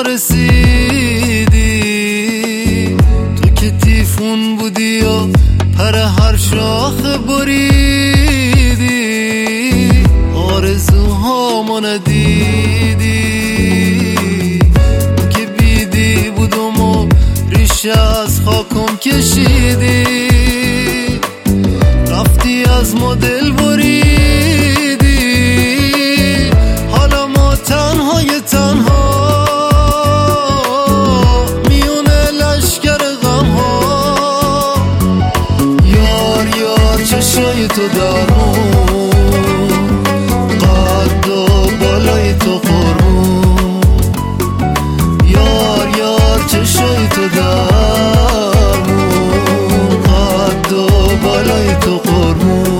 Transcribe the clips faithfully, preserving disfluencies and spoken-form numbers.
ما رسیدی، تو که تیفون بودی یا پر هر شاخه بریدی، آرزوهامو ندیدی، که بیدی بودم و ریشه از خاکم کشیدی، رفتی از ما دل بریدی، حالا ما تنهای تنها میونه لشکر غم ها. یار یار چشای تو درمون، قد و بالای تو قربون، یار یار چشای تو درمون، قد و بالای تو قربون.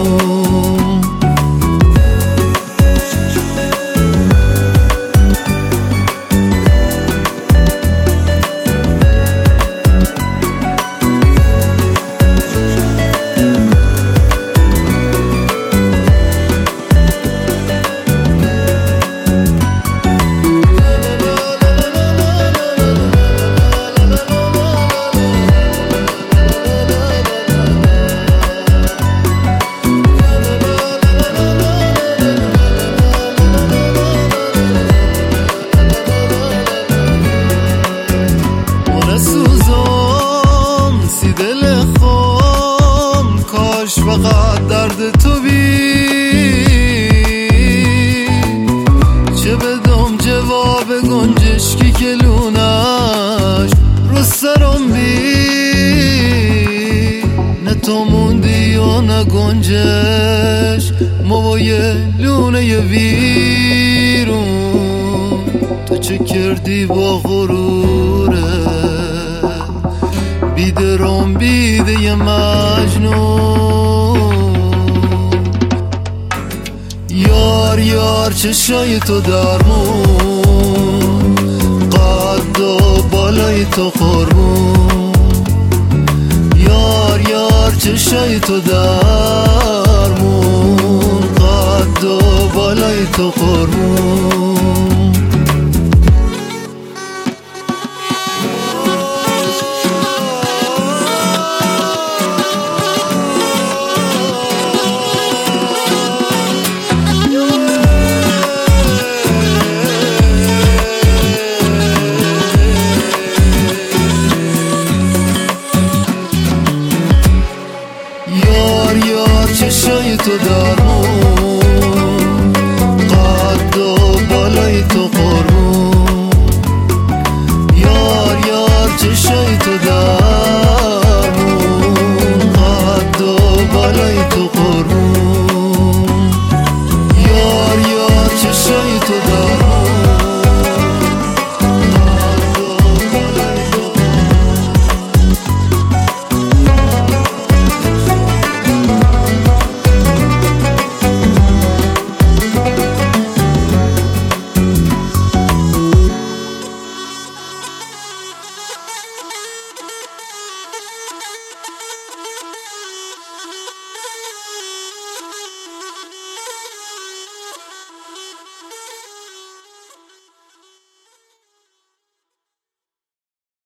فقط درد تو بی، چه بدم جواب گنجشکی که لونش رو سرم بی، نه تو موندی و نه گنجش، ما با یه لونه یه ویرون. تو چه کردی با غروره بیدرم بیده یه مجنون. یار یار چشای تو درمون، قد و بالای تو قربون، یار یار چشای تو درمون، قد و بالای تو قربون.